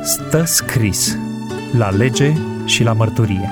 Stă scris la lege și la mărturie.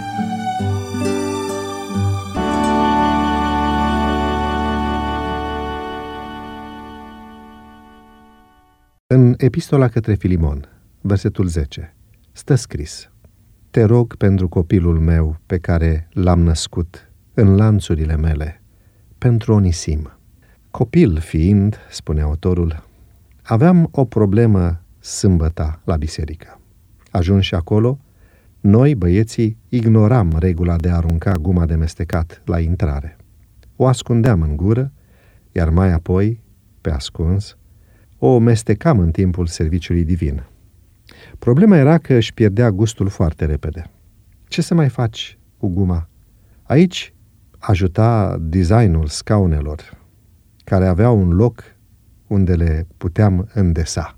În Epistola către Filimon, versetul 10, stă scris: Te rog pentru copilul meu pe care l-am născut în lanțurile mele, pentru Onisim. Copil fiind, spune autorul, aveam o problemă sâmbăta la biserică. Ajunși acolo, noi, băieții, ignoram regula de a arunca guma de mestecat la intrare. O ascundeam în gură, iar mai apoi, pe ascuns, o mestecam în timpul serviciului divin. Problema era că își pierdea gustul foarte repede. Ce să mai faci cu guma? Aici ajuta designul scaunelor, care aveau un loc unde le puteam îndesa,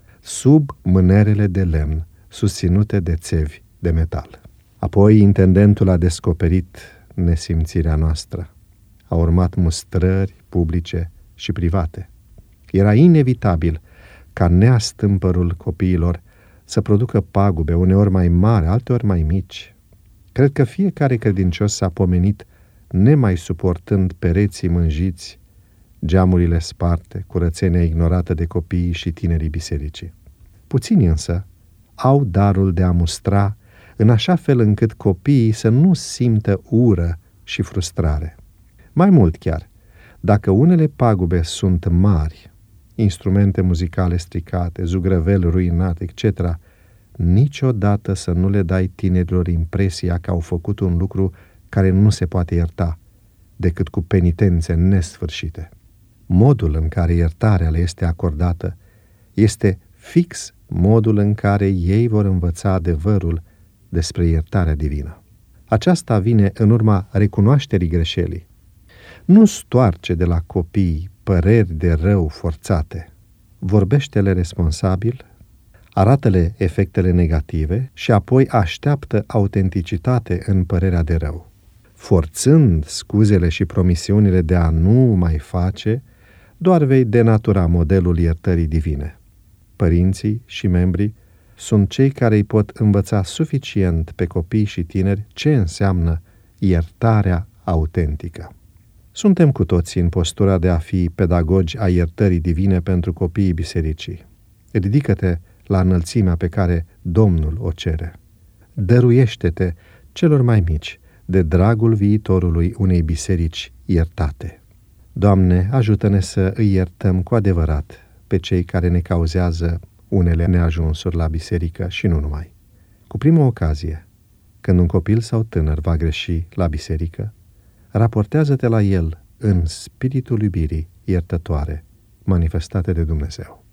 sub mânerele de lemn susținute de țevi de metal. Apoi intendentul a descoperit nesimțirea noastră. Au urmat mustrări publice și private. Era inevitabil ca neastâmpărul copiilor să producă pagube, uneori mai mari, alteori mai mici. Cred că fiecare credincios s-a pomenit nemai suportând pereții mânjiți, geamurile sparte, curățenia ignorată de copiii și tinerii bisericii. Puțini însă au darul de a mustra în așa fel încât copiii să nu simtă ură și frustrare. Mai mult chiar, dacă unele pagube sunt mari, instrumente muzicale stricate, zugrăveli ruinate, etc., niciodată să nu le dai tinerilor impresia că au făcut un lucru care nu se poate ierta, decât cu penitențe nesfârșite. Modul în care iertarea le este acordată este fix modul în care ei vor învăța adevărul despre iertarea divină. Aceasta vine în urma recunoașterii greșelii. Nu stoarce de la copii păreri de rău forțate. Vorbește-le responsabil, arată-le efectele negative și apoi așteaptă autenticitate în părerea de rău. Forțând scuzele și promisiunile de a nu mai face, doar vei denatura modelul iertării divine. Părinții și membrii sunt cei care îi pot învăța suficient pe copii și tineri ce înseamnă iertarea autentică. Suntem cu toții în postura de a fi pedagogi a iertării divine pentru copiii bisericii. Ridică-te la înălțimea pe care Domnul o cere. Dăruiește-te celor mai mici de dragul viitorului unei biserici iertate. Doamne, ajută-ne să îi iertăm cu adevărat pe cei care ne cauzează unele neajunsuri la biserică și nu numai. Cu prima ocazie, când un copil sau tânăr va greși la biserică, raportează-te la el în spiritul iubirii iertătoare manifestate de Dumnezeu.